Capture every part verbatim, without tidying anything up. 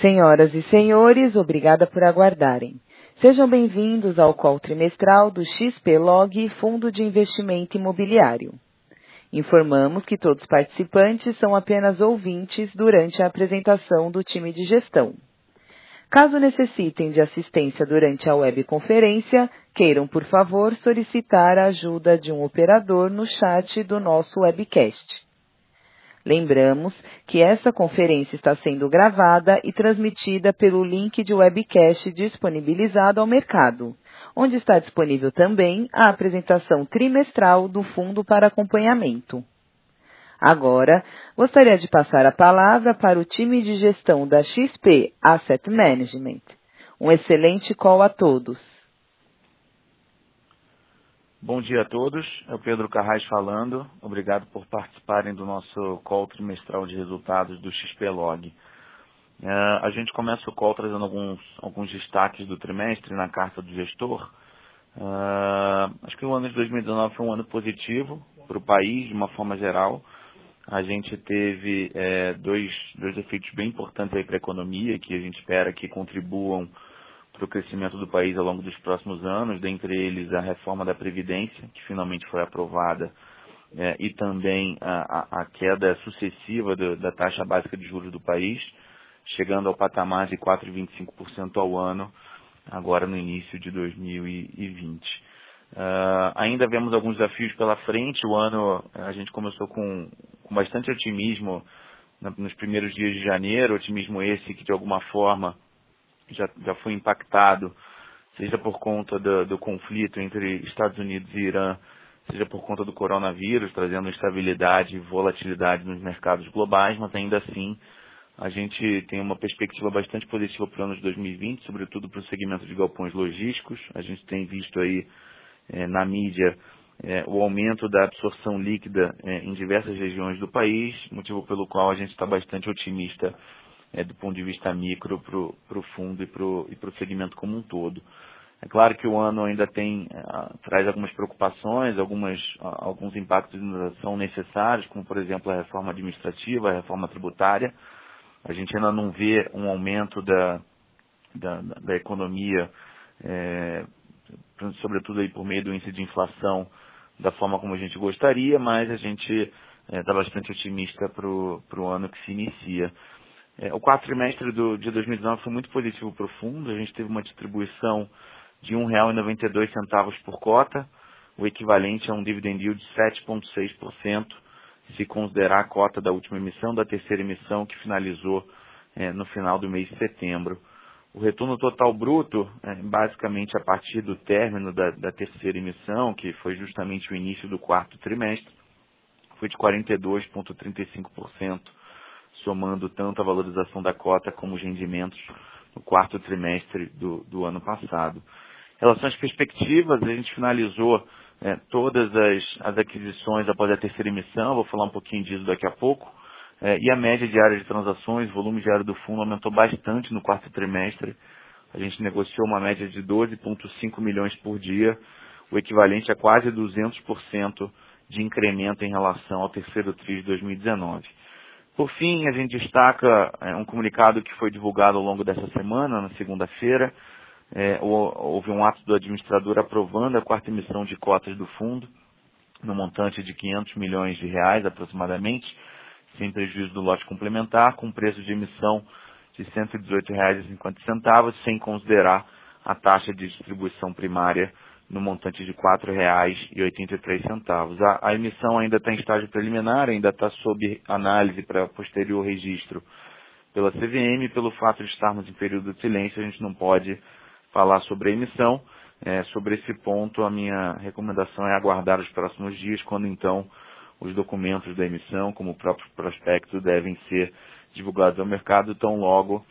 Senhoras e senhores, obrigada por aguardarem. Sejam bem-vindos ao call trimestral do X P Log Fundo de Investimento Imobiliário. Informamos que todos os participantes são apenas ouvintes durante a apresentação do time de gestão. Caso necessitem de assistência durante a webconferência, queiram, por favor, solicitar a ajuda de um operador no chat do nosso webcast. Lembramos que essa conferência está sendo gravada e transmitida pelo link de webcast disponibilizado ao mercado, onde está disponível também a apresentação trimestral do fundo para acompanhamento. Agora, gostaria de passar a palavra para o time de gestão da X P Asset Management. Um excelente call a todos. Bom dia a todos, é o Pedro Carrais falando. Obrigado por participarem do nosso call trimestral de resultados do X P Log. Uh, a gente começa o call trazendo alguns, alguns destaques do trimestre na carta do gestor. Uh, acho que o ano de dois mil e dezenove foi um ano positivo para o país, de uma forma geral. A gente teve é, dois, dois efeitos bem importantes para a economia, que a gente espera que contribuam para o crescimento do país ao longo dos próximos anos, dentre eles a reforma da Previdência, que finalmente foi aprovada, é, e também a, a, a queda sucessiva do, da taxa básica de juros do país, chegando ao patamar de quatro vírgula vinte e cinco por cento ao ano, agora no início de dois mil e vinte. Uh, ainda vemos alguns desafios pela frente. O ano a gente começou com, com bastante otimismo nos primeiros dias de janeiro, otimismo esse que de alguma forma já, já foi impactado, seja por conta do, do conflito entre Estados Unidos e Irã, seja por conta do coronavírus, trazendo instabilidade e volatilidade nos mercados globais, mas ainda assim a gente tem uma perspectiva bastante positiva para o ano de dois mil e vinte, sobretudo para o segmento de galpões logísticos. A gente tem visto aí é, na mídia é, o aumento da absorção líquida é, em diversas regiões do país, motivo pelo qual a gente está bastante otimista É, do ponto de vista micro para o fundo e para o segmento como um todo. É claro que o ano ainda tem, uh, traz algumas preocupações, algumas, uh, alguns impactos ainda são necessários, como por exemplo a reforma administrativa, a reforma tributária. A gente ainda não vê um aumento da, da, da economia, é, sobretudo aí por meio do índice de inflação, da forma como a gente gostaria, mas a gente está é, bastante otimista para o ano que se inicia. É, o quarto trimestre do, de dois mil e dezenove foi muito positivo para o fundo. A gente teve uma distribuição de um real e noventa e dois centavos por cota, o equivalente a um dividend yield de sete vírgula seis por cento, se considerar a cota da última emissão, da terceira emissão, que finalizou é, no final do mês de setembro. O retorno total bruto, é, basicamente a partir do término da, da terceira emissão, que foi justamente o início do quarto trimestre, foi de quarenta e dois vírgula trinta e cinco por cento. Somando tanto a valorização da cota como os rendimentos no quarto trimestre do, do ano passado. Em relação às perspectivas, a gente finalizou é, todas as, as aquisições após a terceira emissão, vou falar um pouquinho disso daqui a pouco, é, e a média diária de transações, volume diário do fundo aumentou bastante no quarto trimestre. A gente negociou uma média de doze vírgula cinco milhões por dia, o equivalente a quase duzentos por cento de incremento em relação ao terceiro trimestre de dois mil e dezenove. Por fim, a gente destaca é, um comunicado que foi divulgado ao longo dessa semana, na segunda-feira. É, houve um ato do administrador aprovando a quarta emissão de cotas do fundo, no montante de quinhentos milhões de reais aproximadamente, sem prejuízo do lote complementar, com preço de emissão de cento e dezoito reais e cinquenta centavos, sem considerar a taxa de distribuição primária no montante de quatro reais e oitenta e três centavos. A, a emissão ainda está em estágio preliminar, ainda está sob análise para posterior registro pela C V M. Pelo fato de estarmos em período de silêncio, a gente não pode falar sobre a emissão. É, sobre esse ponto, a minha recomendação é aguardar os próximos dias, quando então os documentos da emissão, como o próprio prospecto, devem ser divulgados ao mercado, tão logo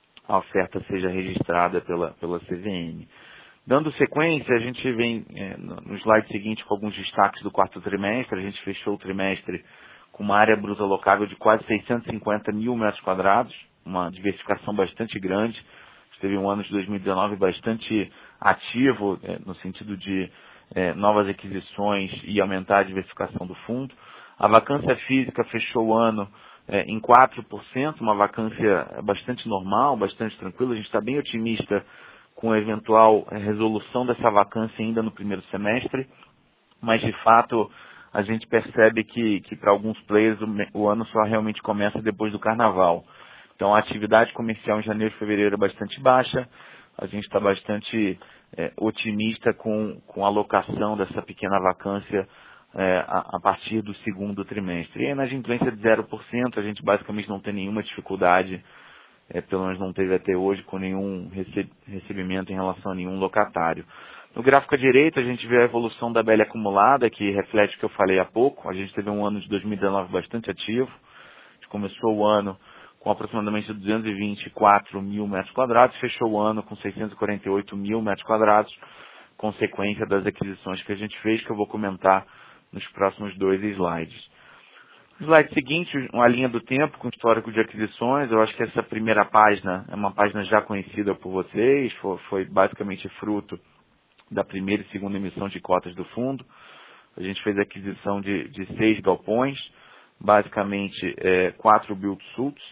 a oferta seja registrada pela, pela C V M. Dando sequência, a gente vem é, no slide seguinte com alguns destaques do quarto trimestre. A gente fechou o trimestre com uma área bruta locável de quase seiscentos e cinquenta mil metros quadrados, uma diversificação bastante grande. A gente teve um ano de dois mil e dezenove bastante ativo, é, no sentido de é, novas aquisições e aumentar a diversificação do fundo. A vacância física fechou o ano é, em quatro por cento, uma vacância bastante normal, bastante tranquila. A gente está bem otimista com a eventual é, resolução dessa vacância ainda no primeiro semestre, mas de fato a gente percebe que, que para alguns players o, o ano só realmente começa depois do carnaval. Então a atividade comercial em janeiro e fevereiro é bastante baixa, a gente está bastante é, otimista com, com a alocação dessa pequena vacância é, a, a partir do segundo trimestre. E a inadimplência de zero por cento, a gente basicamente não tem nenhuma dificuldade, é, pelo menos não teve até hoje, com nenhum rece- recebimento em relação a nenhum locatário. No gráfico à direita, a gente vê a evolução da B L acumulada, que reflete o que eu falei há pouco. A gente teve um ano de dois mil e dezenove bastante ativo. A gente começou o ano com aproximadamente duzentos e vinte e quatro mil metros quadrados, fechou o ano com seiscentos e quarenta e oito mil metros quadrados, consequência das aquisições que a gente fez, que eu vou comentar nos próximos dois slides. No slide seguinte, uma linha do tempo com histórico de aquisições. Eu acho que essa primeira página é uma página já conhecida por vocês, foi, foi basicamente fruto da primeira e segunda emissão de cotas do fundo. A gente fez a aquisição de, de seis galpões, basicamente é, quatro build-to-suits,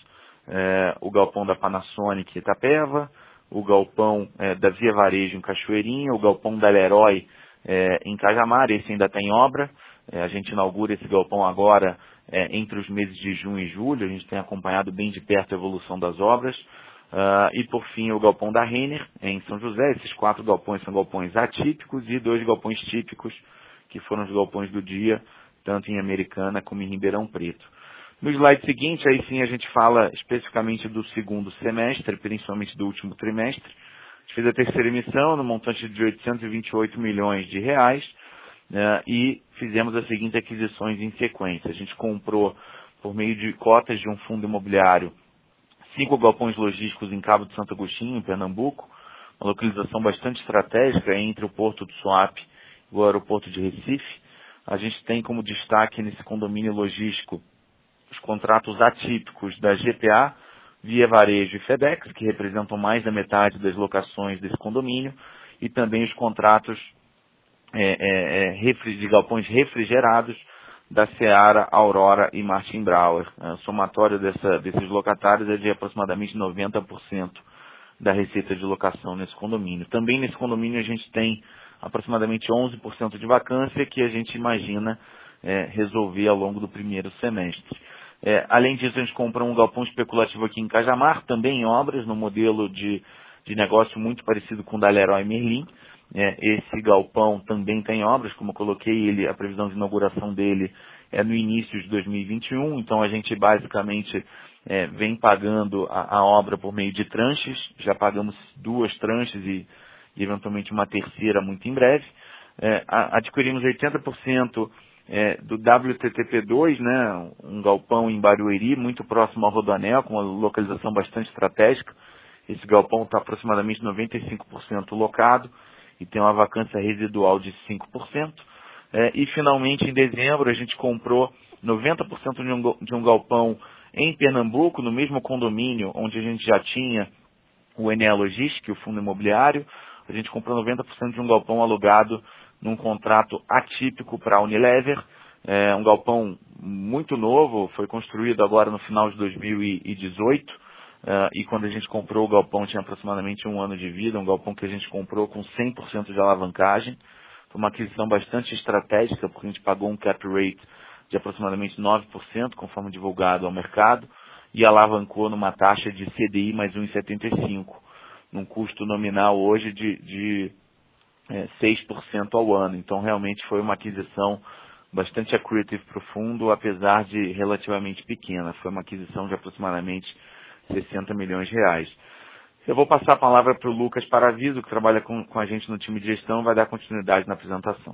é, o galpão da Panasonic em Itapeva, o galpão é, da Via Varejo em Cachoeirinha, o galpão da Leroy é, em Cajamar, esse ainda está em obra. É, a gente inaugura esse galpão agora é, entre os meses de junho e julho, a gente tem acompanhado bem de perto a evolução das obras. Uh, e por fim o galpão da Renner em São José. Esses quatro galpões são galpões atípicos e dois galpões típicos, que foram os galpões do dia, tanto em Americana como em Ribeirão Preto. No slide seguinte, aí sim a gente fala especificamente do segundo semestre, principalmente do último trimestre. A gente fez a terceira emissão no montante de oitocentos e vinte e oito milhões de reais, né, e fizemos as seguintes aquisições em sequência. A gente comprou, por meio de cotas de um fundo imobiliário, cinco galpões logísticos em Cabo de Santo Agostinho, em Pernambuco, uma localização bastante estratégica entre o Porto do Suape e o aeroporto de Recife. A gente tem como destaque nesse condomínio logístico os contratos atípicos da G P A, Via Varejo e FedEx, que representam mais da metade das locações desse condomínio, e também os contratos é, é, é, refri- de galpões refrigerados da Seara, Aurora e Martin Brauer. O somatório dessa, desses locatários é de aproximadamente noventa por cento da receita de locação nesse condomínio. Também nesse condomínio a gente tem aproximadamente onze por cento de vacância que a gente imagina é, resolver ao longo do primeiro semestre. É, além disso, a gente comprou um galpão especulativo aqui em Cajamar, também em obras, no modelo de, de negócio muito parecido com o da Leroy Merlin. É, esse galpão também tem obras, como eu coloquei, ele, a previsão de inauguração dele é no início de dois mil e vinte e um, então a gente basicamente é, vem pagando a, a obra por meio de tranches, já pagamos duas tranches e, e eventualmente uma terceira muito em breve. É, a, adquirimos oitenta por cento é, do W T T P dois, né, um galpão em Barueri, muito próximo ao Rodoanel, com uma localização bastante estratégica. Esse galpão está aproximadamente noventa e cinco por cento locado e tem uma vacância residual de cinco por cento. É, e finalmente em dezembro a gente comprou noventa por cento de um, de um galpão em Pernambuco, no mesmo condomínio onde a gente já tinha o Enea Logistic, o fundo imobiliário. A gente comprou noventa por cento de um galpão alugado num contrato atípico para a Unilever, é um galpão muito novo, foi construído agora no final de dois mil e dezoito, uh, e quando a gente comprou o galpão tinha aproximadamente um ano de vida, um galpão que a gente comprou com cem por cento de alavancagem. Foi uma aquisição bastante estratégica, porque a gente pagou um cap rate de aproximadamente nove por cento, conforme divulgado ao mercado, e alavancou numa taxa de C D I mais um vírgula setenta e cinco, num custo nominal hoje de, de é, seis por cento ao ano. Então, realmente foi uma aquisição bastante accretive para o fundo, apesar de relativamente pequena. Foi uma aquisição de aproximadamente sessenta milhões de reais. Eu vou passar a palavra para o Lucas Paraviso, que trabalha com, com a gente no time de gestão, vai dar continuidade na apresentação.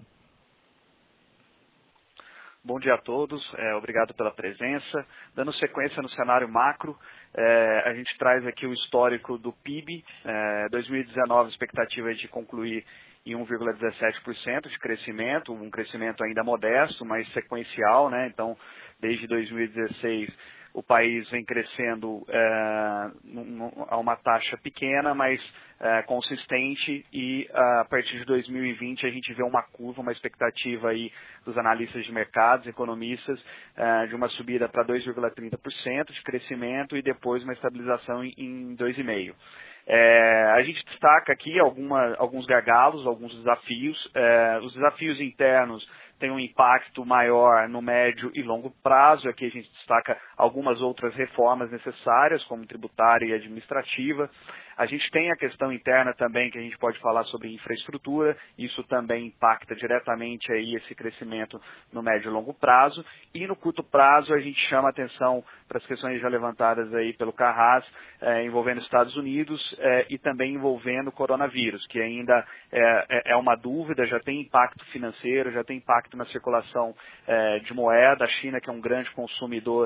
Bom dia a todos, é, obrigado pela presença. Dando sequência no cenário macro, é, a gente traz aqui o histórico do P I B. É, dois mil e dezenove, a expectativa é de concluir em um vírgula dezessete por cento de crescimento, um crescimento ainda modesto, mas sequencial, né? Então, desde dois mil e dezesseis, o país vem crescendo é, a uma taxa pequena, mas é, consistente, e a partir de dois mil e vinte a gente vê uma curva, uma expectativa aí dos analistas de mercados, economistas, é, de uma subida para dois vírgula trinta por cento de crescimento e depois uma estabilização em, em dois vírgula cinco por cento. É, a gente destaca aqui alguma, alguns gargalos, alguns desafios. É, os desafios internos têm um impacto maior no médio e longo prazo. Aqui a gente destaca algumas outras reformas necessárias, como tributária e administrativa. A gente tem a questão interna também, que a gente pode falar sobre infraestrutura. Isso também impacta diretamente aí esse crescimento no médio e longo prazo. E no curto prazo a gente chama atenção para as questões já levantadas aí pelo Carrasco, é, envolvendo Estados Unidos é, e também envolvendo o coronavírus, que ainda é, é uma dúvida, já tem impacto financeiro, já tem impacto na circulação é, de moeda. A China, que é um grande consumidor,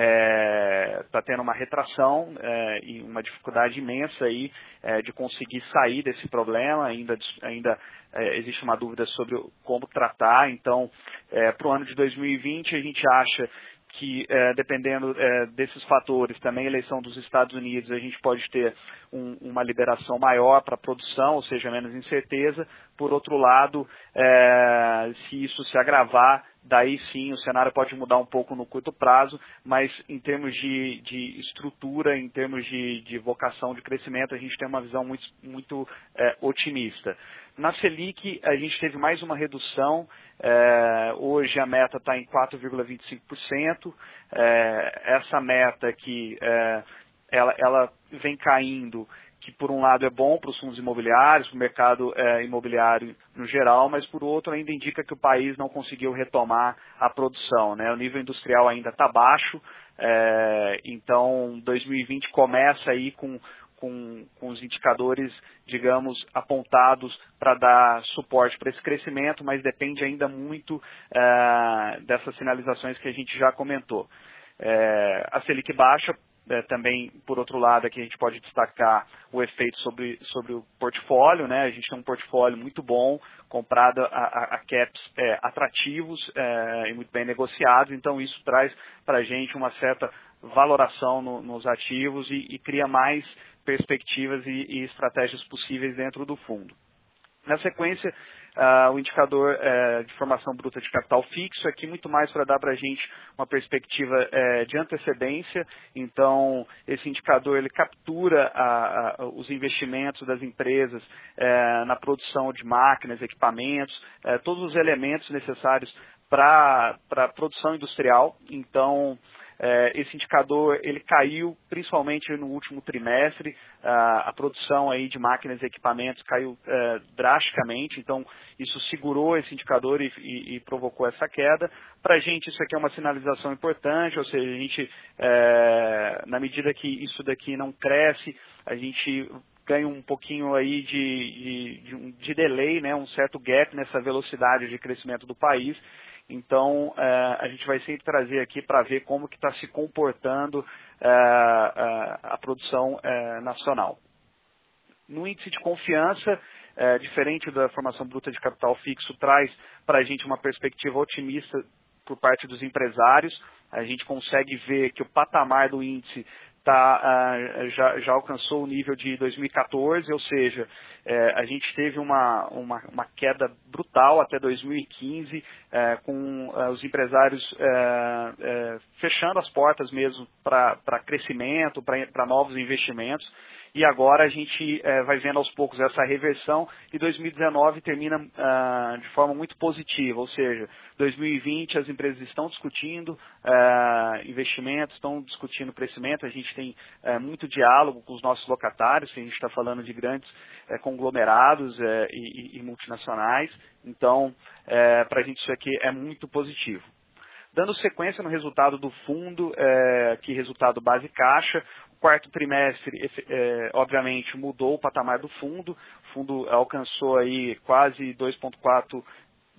está é, tendo uma retração é, e uma dificuldade imensa aí, é, de conseguir sair desse problema. Ainda, ainda é, existe uma dúvida sobre como tratar. Então, é, para o ano de dois mil e vinte, a gente acha que, é, dependendo é, desses fatores, também a eleição dos Estados Unidos, a gente pode ter um, uma liberação maior para a produção, ou seja, menos incerteza. Por outro lado, é, se isso se agravar, daí sim o cenário pode mudar um pouco no curto prazo, mas em termos de, de estrutura, em termos de, de vocação de crescimento, a gente tem uma visão muito, muito é, otimista. Na Selic, a gente teve mais uma redução. É, hoje a meta está em quatro vírgula vinte e cinco por cento. É, essa meta aqui, é, ela, ela vem caindo, que por um lado é bom para os fundos imobiliários, para o mercado é, imobiliário no geral, mas por outro ainda indica que o país não conseguiu retomar a produção, né? O nível industrial ainda está baixo, é, então dois mil e vinte começa aí com Com, com os indicadores, digamos, apontados para dar suporte para esse crescimento, mas depende ainda muito é, dessas sinalizações que a gente já comentou. É, a Selic baixa, é, também, por outro lado, aqui a gente pode destacar o efeito sobre, sobre o portfólio, né? A gente tem um portfólio muito bom, comprado a, a, a caps é, atrativos é, e muito bem negociados, então isso traz para a gente uma certa valoração no, nos ativos e, e cria mais perspectivas e, e estratégias possíveis dentro do fundo. Na sequência, uh, o indicador uh, de formação bruta de capital fixo, aqui muito mais para dar para a gente uma perspectiva uh, de antecedência. Então, esse indicador ele captura uh, uh, os investimentos das empresas uh, na produção de máquinas, equipamentos, uh, todos os elementos necessários para a produção industrial. Então, É, esse indicador ele caiu principalmente no último trimestre, a, a produção aí de máquinas e equipamentos caiu é, drasticamente, então isso segurou esse indicador e, e, e provocou essa queda. Para a gente isso aqui é uma sinalização importante, ou seja, a gente, é, na medida que isso daqui não cresce, a gente ganha um pouquinho aí de, de, de, um, de delay, né, um certo gap nessa velocidade de crescimento do país. Então, eh, a gente vai sempre trazer aqui para ver como que está se comportando eh, a, a produção eh, nacional. No índice de confiança, eh, diferente da formação bruta de capital fixo, traz para a gente uma perspectiva otimista por parte dos empresários. A gente consegue ver que o patamar do índice Tá, uh, já, já alcançou o nível de dois mil e quatorze, ou seja, eh, a gente teve uma, uma, uma queda brutal até dois mil e quinze, eh, com uh, os empresários eh, eh, fechando as portas mesmo para crescimento, para novos investimentos. E agora a gente eh, vai vendo aos poucos essa reversão e dois mil e dezenove termina ah, de forma muito positiva, ou seja, dois mil e vinte as empresas estão discutindo ah, investimentos, estão discutindo crescimento, a gente tem eh, muito diálogo com os nossos locatários, que a gente está falando de grandes eh, conglomerados eh, e, e multinacionais, então eh, para a gente isso aqui é muito positivo. Dando sequência no resultado do fundo, eh, que resultado base caixa, quarto trimestre, é, obviamente, mudou o patamar do fundo. O fundo alcançou aí quase dois vírgula quatro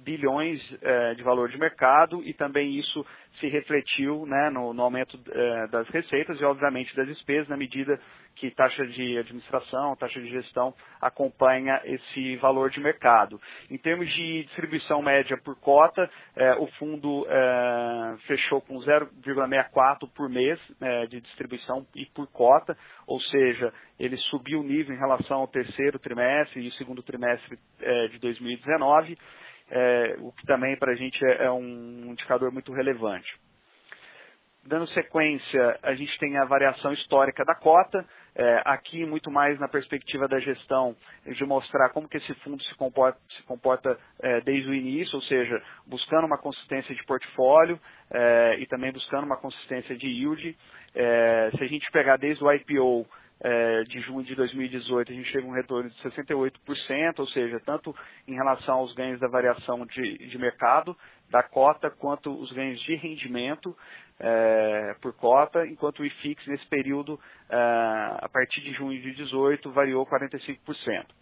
bilhões eh, de valor de mercado e também isso se refletiu, né, no, no aumento eh, das receitas e, obviamente, das despesas, na medida que taxa de administração, taxa de gestão acompanha esse valor de mercado. Em termos de distribuição média por cota, eh, o fundo eh, fechou com zero vírgula sessenta e quatro por mês eh, de distribuição e por cota, ou seja, ele subiu o nível em relação ao terceiro trimestre e o segundo trimestre eh, de dois mil e dezenove, eh, o que também para a gente é, é um indicador muito relevante. Dando sequência, a gente tem a variação histórica da cota, é, aqui muito mais na perspectiva da gestão, de mostrar como que esse fundo se comporta, se comporta é, desde o início, ou seja, buscando uma consistência de portfólio é, e também buscando uma consistência de yield. É, se a gente pegar desde o I P O é, de junho de dois mil e dezoito, a gente teve um retorno de sessenta e oito por cento, ou seja, tanto em relação aos ganhos da variação de, de mercado, da cota, quanto os ganhos de rendimento é, por cota, enquanto o I F I X nesse período, é, a partir de junho de dezoito, variou quarenta e cinco por cento.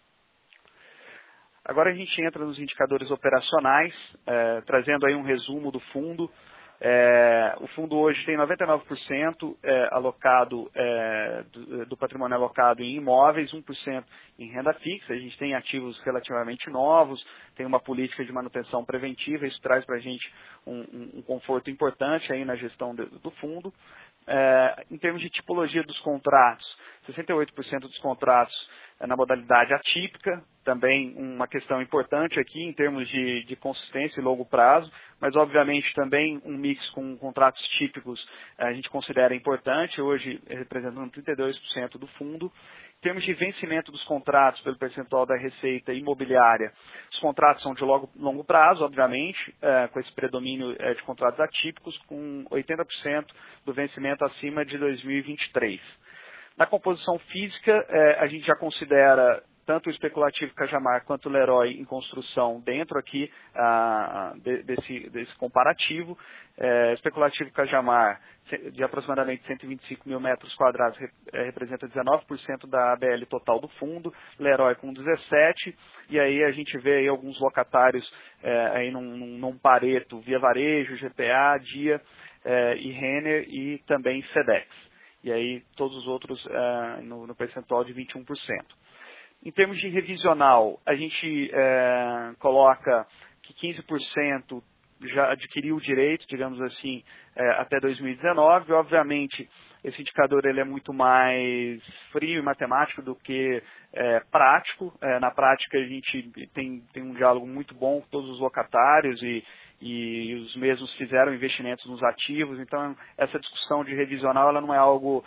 Agora a gente entra nos indicadores operacionais, é, trazendo aí um resumo do fundo. É, o fundo hoje tem noventa e nove por cento é, alocado, é, do, do patrimônio alocado em imóveis, um por cento em renda fixa. A gente tem ativos relativamente novos, tem uma política de manutenção preventiva, isso traz para a gente um, um, um conforto importante aí na gestão de, do fundo. É, em termos de tipologia dos contratos, sessenta e oito por cento dos contratos é na modalidade atípica, também uma questão importante aqui em termos de, de consistência e longo prazo, mas obviamente também um mix com contratos típicos a gente considera importante, hoje representando trinta e dois por cento do fundo. Em termos de vencimento dos contratos pelo percentual da receita imobiliária, os contratos são de longo, longo prazo, obviamente, é, com esse predomínio é, de contratos atípicos, com oitenta por cento do vencimento acima de dois mil e vinte e três. Na composição física, é, a gente já considera tanto o especulativo Cajamar quanto o Leroy em construção dentro aqui ah, de, desse, desse comparativo. É, especulativo Cajamar, de aproximadamente cento e vinte e cinco mil metros quadrados, rep, é, representa dezenove por cento da A B L total do fundo, Leroy com dezessete por cento, e aí a gente vê aí alguns locatários é, aí num, num, num pareto, Via Varejo, G P A, Dia é, e Renner e também Sedex. E aí todos os outros uh, no, no percentual de vinte e um por cento. Em termos de revisional, a gente uh, coloca que quinze por cento já adquiriu o direito, digamos assim, uh, até dois mil e dezenove. Obviamente, esse indicador ele é muito mais frio e matemático do que uh, prático. Uh, na prática, a gente tem, tem um diálogo muito bom com todos os locatários e e os mesmos fizeram investimentos nos ativos, então essa discussão de revisional ela não é algo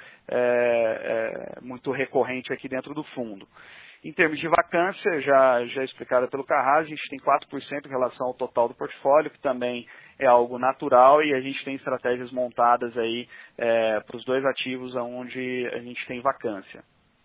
é, é, muito recorrente aqui dentro do fundo. Em termos de vacância, já, já explicada pelo Carrasco, a gente tem quatro por cento em relação ao total do portfólio, que também é algo natural, e a gente tem estratégias montadas aí é, para os dois ativos onde a gente tem vacância.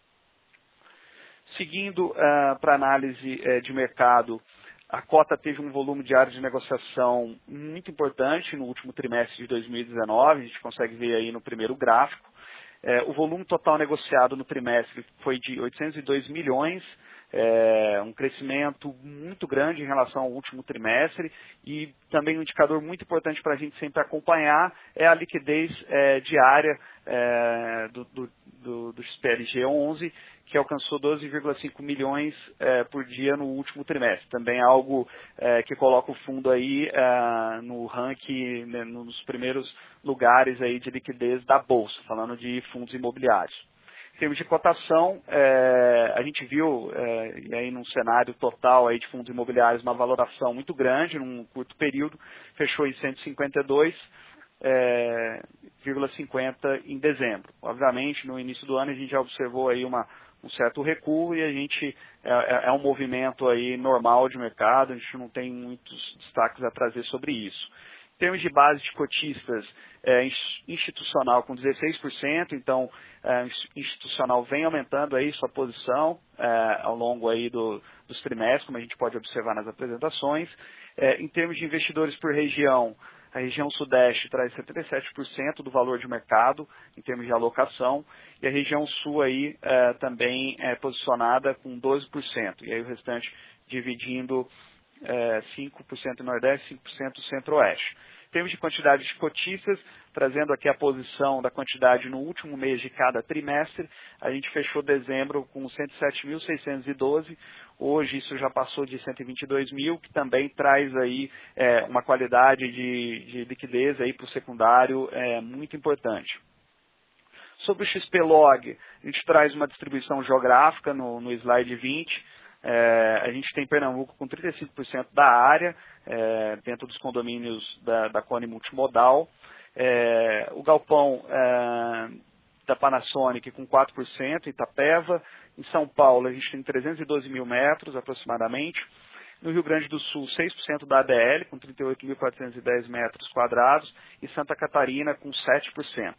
Seguindo uh, para análise uh, de mercado, a cota teve um volume diário de negociação muito importante no último trimestre de dois mil e dezenove, a gente consegue ver aí no primeiro gráfico. É, o volume total negociado no trimestre foi de oitocentos e dois milhões, é, um crescimento muito grande em relação ao último trimestre, e também um indicador muito importante para a gente sempre acompanhar é a liquidez é, diária é, do, do, do, do X P L G onze, que alcançou doze vírgula cinco milhões é, por dia no último trimestre. Também é algo é, que coloca o fundo aí é, no ranking, né, nos primeiros lugares aí de liquidez da Bolsa, falando de fundos imobiliários. Em termos de cotação, é, a gente viu, é, e aí num cenário total aí de fundos imobiliários, uma valoração muito grande num curto período, fechou em cento e cinquenta e dois vírgula cinquenta em dezembro. Obviamente, no início do ano a gente já observou aí uma um certo recuo e a gente é, é um movimento aí normal de mercado, a gente não tem muitos destaques a trazer sobre isso. Em termos de base de cotistas, é, institucional com dezesseis por cento, então é, institucional vem aumentando aí sua posição é, ao longo aí do, dos trimestres, como a gente pode observar nas apresentações. É, em termos de investidores por região, a região sudeste traz setenta e sete por cento do valor de mercado em termos de alocação, e a região sul aí é, também é posicionada com doze por cento, e aí o restante dividindo é, cinco por cento no Nordeste, cinco por cento no Centro-Oeste. Em termos de quantidade de cotistas, trazendo aqui a posição da quantidade no último mês de cada trimestre, a gente fechou dezembro com cento e sete mil seiscentos e doze, hoje isso já passou de cento e vinte e dois mil, que também traz aí é, uma qualidade de, de liquidez aí para o secundário é, muito importante. Sobre o X P Log, a gente traz uma distribuição geográfica no, no slide vinte. É, a gente tem Pernambuco com trinta e cinco por cento da área, é, dentro dos condomínios da, da Cone Multimodal. É, o galpão é, da Panasonic com quatro por cento, Itapeva. Em São Paulo, a gente tem trezentos e doze mil metros aproximadamente. No Rio Grande do Sul, seis por cento da A D L, com trinta e oito mil quatrocentos e dez metros quadrados. E Santa Catarina, com sete por cento.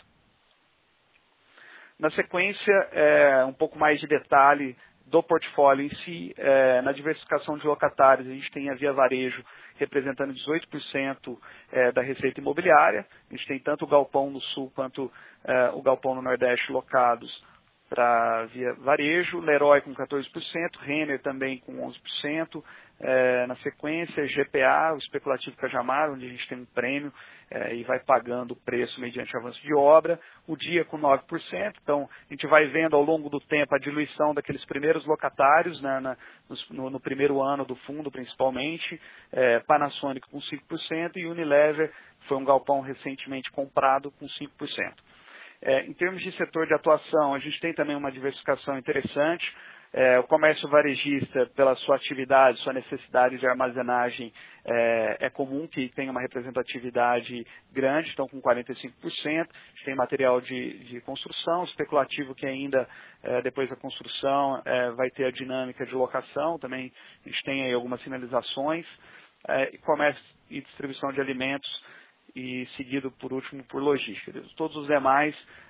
Na sequência, é, um pouco mais de detalhe do portfólio em si, é, na diversificação de locatários, a gente tem a Via Varejo representando dezoito por cento é, da receita imobiliária. A gente tem tanto o galpão no Sul quanto é, o galpão no Nordeste locados para Via Varejo. Leroy com quatorze por cento, Renner também com onze por cento. É, na sequência, G P A, o especulativo Cajamar, onde a gente tem um prêmio é, e vai pagando o preço mediante avanço de obra. O Dia com nove por cento, então a gente vai vendo ao longo do tempo a diluição daqueles primeiros locatários, né, na, no, no primeiro ano do fundo principalmente. É, Panasonic com cinco por cento e Unilever foi um galpão recentemente comprado com cinco por cento. É, em termos de setor de atuação, a gente tem também uma diversificação interessante. É, o comércio varejista, pela sua atividade, sua necessidade de armazenagem, é, é comum que tenha uma representatividade grande, então com quarenta e cinco por cento. A gente tem material de, de construção, especulativo que ainda, é, depois da construção, é, vai ter a dinâmica de locação, também a gente tem aí algumas sinalizações. É, e comércio e distribuição de alimentos, e seguido, por último, por logística. Todos os demais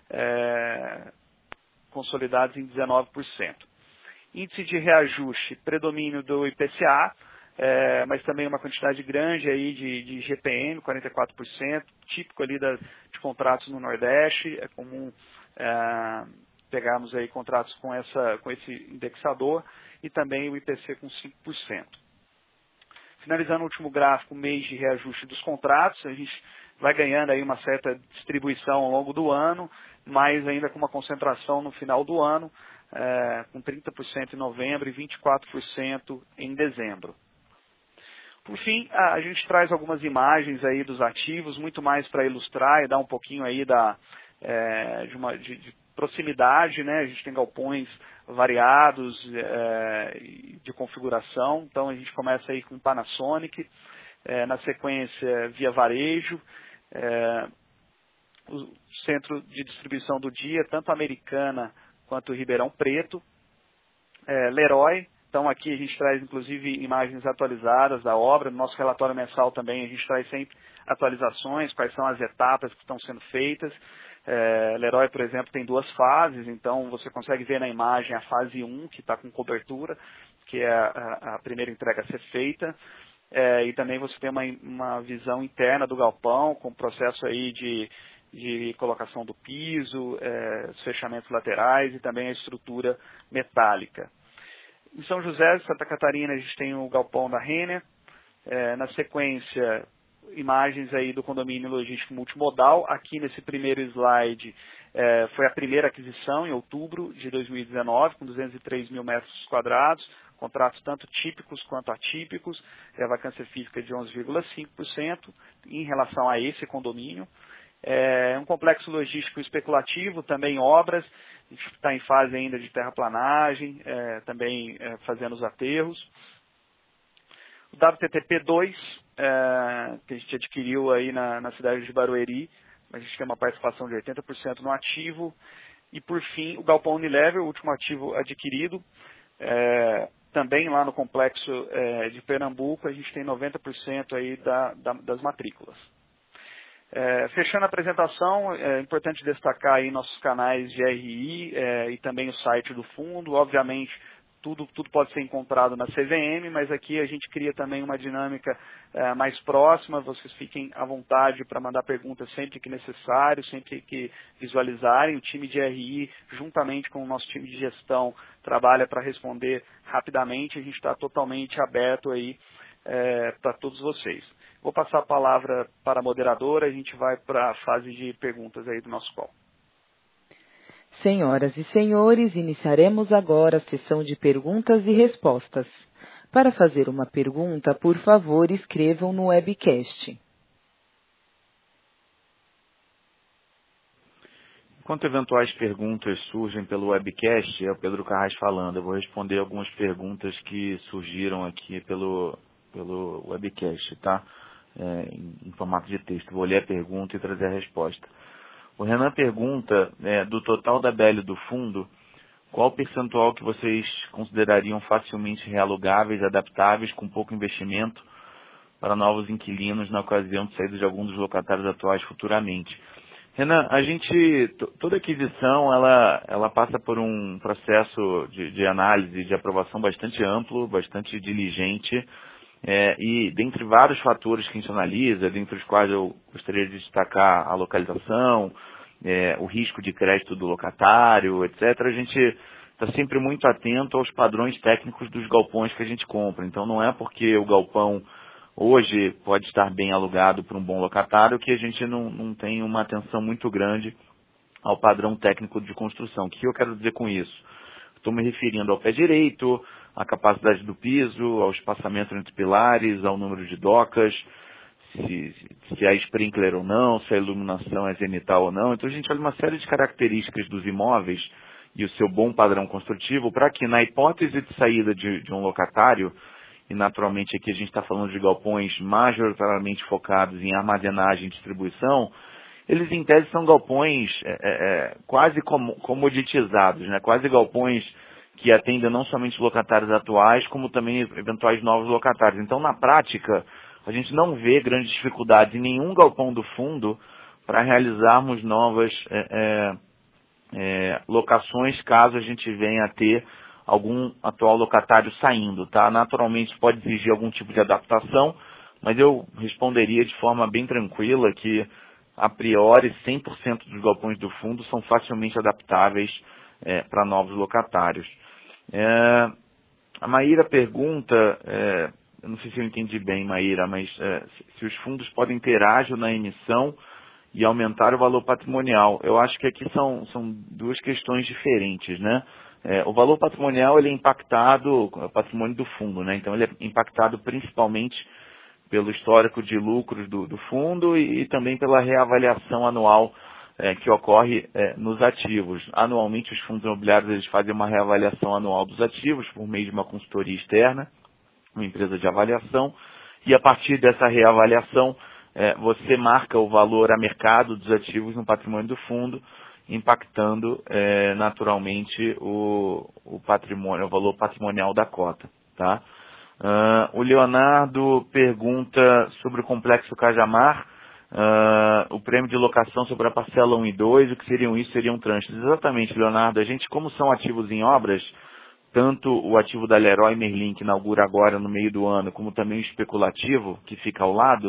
é, consolidados em dezenove por cento. Índice de reajuste, predomínio do I P C A, é, mas também uma quantidade grande aí de, de G P M, quarenta e quatro por cento, típico ali da, de contratos no Nordeste. É comum é, pegarmos aí contratos com, essa, com esse indexador, e também o I P C com cinco por cento. Finalizando o último gráfico, mês de reajuste dos contratos, a gente vai ganhando aí uma certa distribuição ao longo do ano, mas ainda com uma concentração no final do ano, é, com trinta por cento em novembro e vinte e quatro por cento em dezembro. Por fim, a, a gente traz algumas imagens aí dos ativos, muito mais para ilustrar e dar um pouquinho aí da, é, de, uma, de, de proximidade, né? A gente tem galpões variados é, de configuração, então a gente começa aí com Panasonic, é, na sequência Via Varejo, é, o centro de distribuição do dia, tanto Americana quanto Ribeirão Preto, é, Leroy. Então aqui a gente traz inclusive imagens atualizadas da obra, no nosso relatório mensal também a gente traz sempre atualizações, quais são as etapas que estão sendo feitas. É, Leroy, por exemplo, tem duas fases, então você consegue ver na imagem a fase um, que está com cobertura, que é a, a primeira entrega a ser feita. É, e também você tem uma, uma visão interna do galpão, com o processo aí de, de colocação do piso, é, os fechamentos laterais e também a estrutura metálica. Em São José, Santa Catarina, a gente tem o galpão da Renner. É, na sequência, imagens aí do condomínio logístico multimodal. Aqui nesse primeiro slide é, foi a primeira aquisição em outubro de dois mil e dezenove, com duzentos e três mil metros quadrados. Contratos tanto típicos quanto atípicos, e a vacância física de onze vírgula cinco por cento em relação a esse condomínio. É um complexo logístico especulativo, também obras, a gente está em fase ainda de terraplanagem, é, também é, fazendo os aterros. O W T T P dois, é, que a gente adquiriu aí na, na cidade de Barueri, a gente tem uma participação de oitenta por cento no ativo. E por fim, o galpão Unilever, o último ativo adquirido, é, também lá no complexo é, de Pernambuco, a gente tem noventa por cento aí da, da, das matrículas. É, fechando a apresentação, é importante destacar aí nossos canais de R I é, e também o site do fundo. Obviamente, tudo, tudo pode ser encontrado na C V M, mas aqui a gente cria também uma dinâmica é, mais próxima. Vocês fiquem à vontade para mandar perguntas sempre que necessário, sempre que visualizarem. O time de R I, juntamente com o nosso time de gestão, trabalha para responder rapidamente. A gente está totalmente aberto aí é, para todos vocês. Vou passar a palavra para a moderadora, a gente vai para a fase de perguntas aí do nosso call. Senhoras e senhores, iniciaremos agora a sessão de perguntas e respostas. Para fazer uma pergunta, por favor, escrevam no webcast. Enquanto eventuais perguntas surgem pelo webcast, é o Pedro Carrasco falando. Eu vou responder algumas perguntas que surgiram aqui pelo, pelo webcast, tá? É, em, em formato de texto. Vou ler a pergunta e trazer a resposta. O Renan pergunta, é, do total da B L do fundo, qual o percentual que vocês considerariam facilmente realugáveis, adaptáveis, com pouco investimento, para novos inquilinos na ocasião de saída de algum dos locatários atuais futuramente? Renan, a gente, toda aquisição, ela, ela passa por um processo de, de análise, de aprovação bastante amplo, bastante diligente, é, e dentre vários fatores que a gente analisa, dentre os quais eu gostaria de destacar a localização, é, o risco de crédito do locatário, etcétera, a gente está sempre muito atento aos padrões técnicos dos galpões que a gente compra. Então não é porque o galpão hoje pode estar bem alugado para um bom locatário que a gente não, não tem uma atenção muito grande ao padrão técnico de construção. O que eu quero dizer com isso? Estou me referindo ao pé direito, à capacidade do piso, ao espaçamento entre pilares, ao número de docas, se, se há sprinkler ou não, se a iluminação é zenital ou não. Então a gente olha uma série de características dos imóveis e o seu bom padrão construtivo para que, na hipótese de saída de, de um locatário, e naturalmente aqui a gente está falando de galpões majoritariamente focados em armazenagem e distribuição, eles em tese são galpões é, é, quase comoditizados, né? Quase galpões que atendem não somente locatários atuais, como também eventuais novos locatários. Então, na prática, a gente não vê grandes dificuldades em nenhum galpão do fundo para realizarmos novas é, é, é, locações, caso a gente venha a ter algum atual locatário saindo, tá? Naturalmente pode exigir algum tipo de adaptação, mas eu responderia de forma bem tranquila que, a priori, cem por cento dos galpões do fundo são facilmente adaptáveis é, para novos locatários. É, a Maíra pergunta, é, eu não sei se eu entendi bem, Maíra, mas é, se os fundos podem ter ágio na emissão e aumentar o valor patrimonial. Eu acho que aqui são, são duas questões diferentes, né? É, o valor patrimonial ele é impactado, o patrimônio do fundo, né? Então ele é impactado principalmente pelo histórico de lucros do, do fundo e, e também pela reavaliação anual é, que ocorre é, nos ativos. Anualmente os fundos imobiliários eles fazem uma reavaliação anual dos ativos por meio de uma consultoria externa, uma empresa de avaliação, e a partir dessa reavaliação é, você marca o valor a mercado dos ativos no patrimônio do fundo, impactando é, naturalmente o, o patrimônio, o valor patrimonial da cota, tá? Uh, o Leonardo pergunta sobre o Complexo Cajamar, uh, o prêmio de locação sobre a parcela um e dois, o que seriam isso? Seriam trânsitos. Exatamente, Leonardo. A gente, como são ativos em obras, tanto o ativo da Leroy Merlin, que inaugura agora no meio do ano, como também o especulativo, que fica ao lado,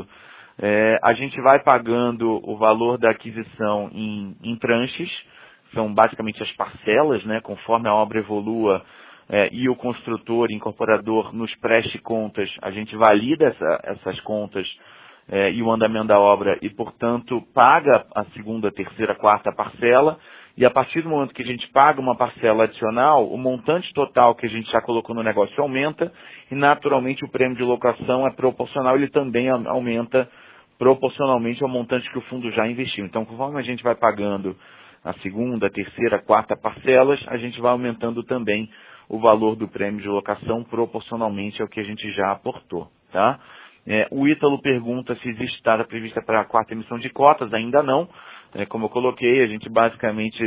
É, a gente vai pagando o valor da aquisição em, em tranches, são basicamente as parcelas, né, conforme a obra evolua é, e o construtor, incorporador, nos preste contas, a gente valida essa, essas contas é, e o andamento da obra e, portanto, paga a segunda, terceira, quarta parcela, e a partir do momento que a gente paga uma parcela adicional, o montante total que a gente já colocou no negócio aumenta e, naturalmente, o prêmio de locação é proporcional, ele também aumenta proporcionalmente ao montante que o fundo já investiu. Então, conforme a gente vai pagando a segunda, a terceira, a quarta parcelas, a gente vai aumentando também o valor do prêmio de locação proporcionalmente ao que a gente já aportou, tá? É, o Ítalo pergunta se existe data prevista para a quarta emissão de cotas. Ainda não. É, como eu coloquei, a gente basicamente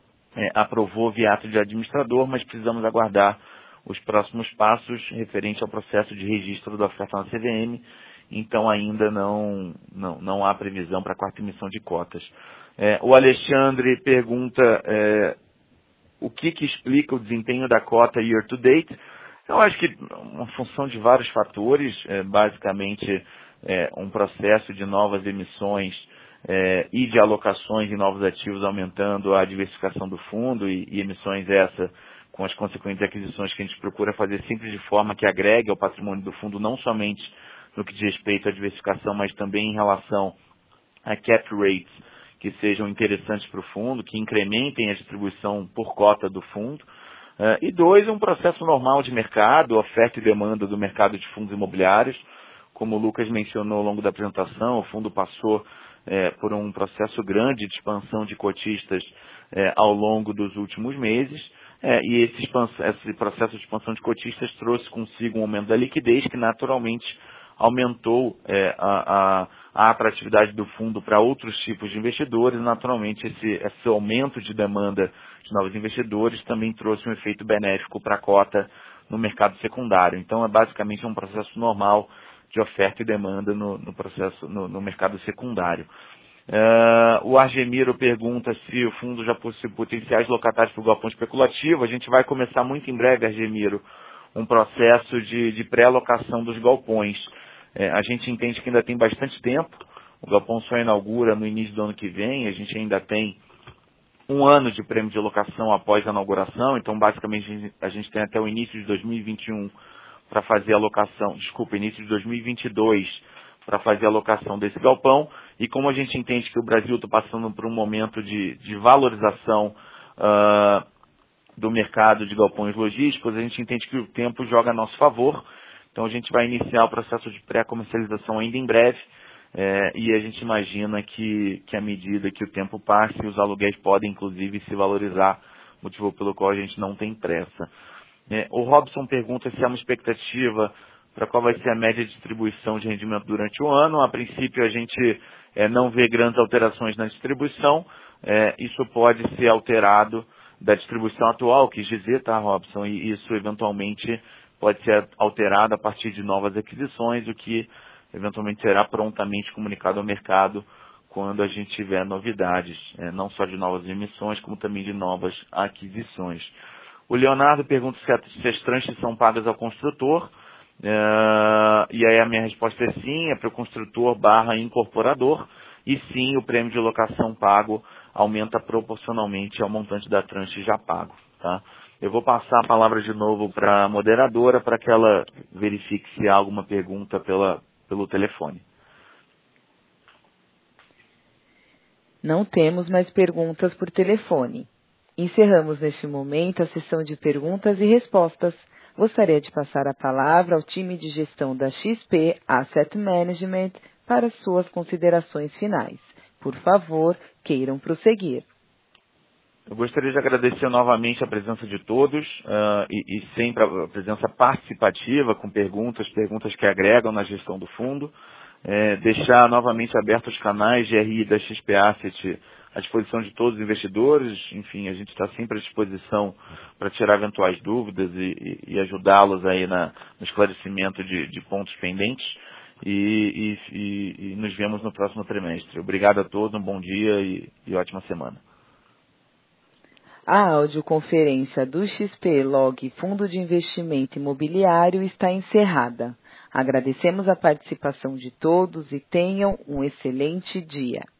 é, aprovou via ato de administrador, mas precisamos aguardar os próximos passos referente ao processo de registro da oferta na C V M. Então ainda não, não, não há previsão para a quarta emissão de cotas. É, o Alexandre pergunta é, o que, que explica o desempenho da cota year to date. Eu acho que uma função de vários fatores, é, basicamente é, um processo de novas emissões é, e de alocações em novos ativos aumentando a diversificação do fundo e, e emissões essa com as consequentes aquisições que a gente procura fazer sempre de forma que agregue ao patrimônio do fundo, não somente no que diz respeito à diversificação, mas também em relação a cap rates que sejam interessantes para o fundo, que incrementem a distribuição por cota do fundo. Uh, e dois, um processo normal de mercado, oferta e demanda do mercado de fundos imobiliários. Como o Lucas mencionou ao longo da apresentação, o fundo passou eh, por um processo grande de expansão de cotistas eh, ao longo dos últimos meses. Eh, e esse, esse processo de expansão de cotistas trouxe consigo um aumento da liquidez que naturalmente aumentou eh, a, a, a atratividade do fundo para outros tipos de investidores. Naturalmente, esse, esse aumento de demanda de novos investidores também trouxe um efeito benéfico para a cota no mercado secundário. Então, é basicamente um processo normal de oferta e demanda no, no processo no, no mercado secundário. Uh, o Argemiro pergunta se o fundo já possui potenciais locatários para o galpão especulativo. A gente vai começar muito em breve, Argemiro, um processo de, de pré-alocação dos galpões. É, a gente entende que ainda tem bastante tempo. O galpão só inaugura no início do ano que vem. A gente ainda tem um ano de prêmio de locação após a inauguração. Então, basicamente, a gente tem até o início de dois mil e vinte e um para fazer a locação, desculpa, início de dois mil e vinte e dois para fazer a locação desse galpão. E como a gente entende que o Brasil está passando por um momento de, de valorização uh, do mercado de galpões logísticos, a gente entende que o tempo joga a nosso favor. Então a gente vai iniciar o processo de pré-comercialização ainda em breve. É, e a gente imagina que, que à medida que o tempo passe, os aluguéis podem inclusive se valorizar, motivo pelo qual a gente não tem pressa. É, o Robson pergunta se há uma expectativa para qual vai ser a média de distribuição de rendimento durante o ano. A princípio a gente é, não vê grandes alterações na distribuição. É, isso pode ser alterado da distribuição atual, quis dizer, tá, Robson? E isso eventualmente pode ser alterado a partir de novas aquisições, o que eventualmente será prontamente comunicado ao mercado quando a gente tiver novidades, é, não só de novas emissões, como também de novas aquisições. O Leonardo pergunta se, a, se as tranches são pagas ao construtor, é, e aí a minha resposta é sim, é para o construtor barra incorporador, e sim, o prêmio de locação pago aumenta proporcionalmente ao montante da tranche já pago, tá? Eu vou passar a palavra de novo para a moderadora para que ela verifique se há alguma pergunta pela, pelo telefone. Não temos mais perguntas por telefone. Encerramos neste momento a sessão de perguntas e respostas. Gostaria de passar a palavra ao time de gestão da X P Asset Management para suas considerações finais. Por favor, queiram prosseguir. Eu gostaria de agradecer novamente a presença de todos uh, e, e sempre a presença participativa com perguntas, perguntas que agregam na gestão do fundo. É, deixar novamente abertos os canais de R I da X P Asset à disposição de todos os investidores. Enfim, a gente está sempre à disposição para tirar eventuais dúvidas e, e, e ajudá-los aí na, no esclarecimento de, de pontos pendentes. E, e, e, e nos vemos no próximo trimestre. Obrigado a todos, um bom dia e, e ótima semana. A audioconferência do X P Log Fundo de Investimento Imobiliário está encerrada. Agradecemos a participação de todos e tenham um excelente dia.